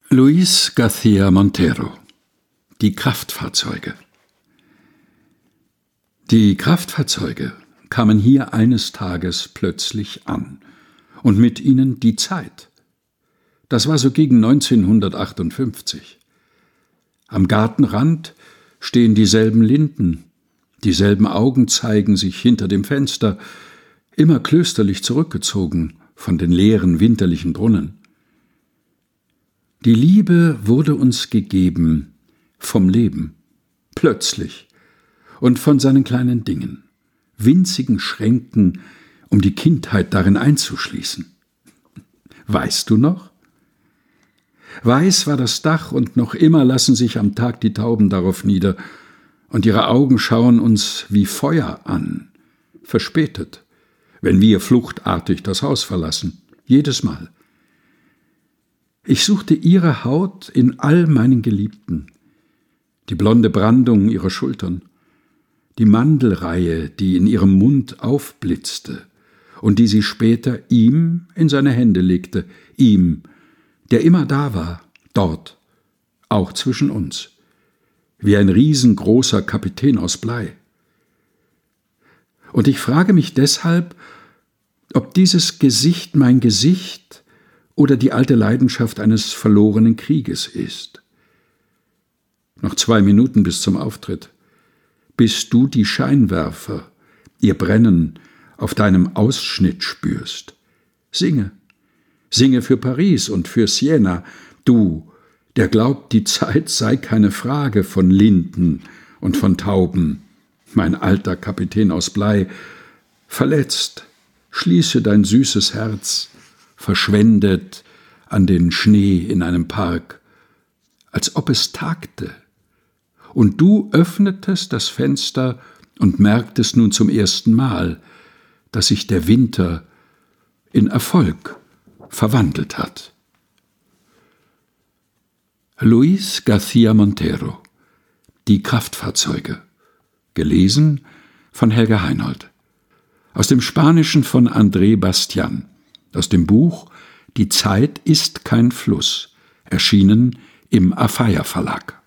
Luis García Montero: Die Kraftfahrzeuge. Die Kraftfahrzeuge kamen hier eines Tages plötzlich an, und mit ihnen die Zeit. Das war so gegen 1958. Am Gartenrand stehen dieselben Linden, dieselben Augen zeigen sich hinter dem Fenster, immer klösterlich zurückgezogen von den leeren winterlichen Brunnen. Die Liebe wurde uns gegeben vom Leben, plötzlich, und von seinen kleinen Dingen, winzigen Schränken, um die Kindheit darin einzuschließen. Weißt du noch? Weiß war das Dach, und noch immer lassen sich am Tag die Tauben darauf nieder, und ihre Augen schauen uns wie Feuer an, verspätet, wenn wir fluchtartig das Haus verlassen, jedes Mal. Ich suchte ihre Haut in all meinen Geliebten, die blonde Brandung ihrer Schultern, die Mandelreihe, die in ihrem Mund aufblitzte und die sie später ihm in seine Hände legte, ihm, der immer da war, dort, auch zwischen uns, wie ein riesengroßer Kapitän aus Blei. Und ich frage mich deshalb, ob dieses Gesicht mein Gesicht oder die alte Leidenschaft eines verlorenen Krieges ist. Noch 2 Minuten bis zum Auftritt, bis du die Scheinwerfer, ihr Brennen, auf deinem Ausschnitt spürst. Singe, singe für Paris und für Siena, du, der glaubt, die Zeit sei keine Frage von Linden und von Tauben, mein alter Kapitän aus Blei, verletzt, schließe dein süßes Herz, verschwendet an den Schnee in einem Park, als ob es tagte, und du öffnetest das Fenster und merktest nun zum ersten Mal, dass sich der Winter in Erfolg verwandelt hat. Luis García Montero: Die Kraftfahrzeuge. Gelesen von Helga Heinold. Aus dem Spanischen von André Bastian. Aus dem Buch Die Zeit ist kein Fluss, erschienen im Afeier Verlag.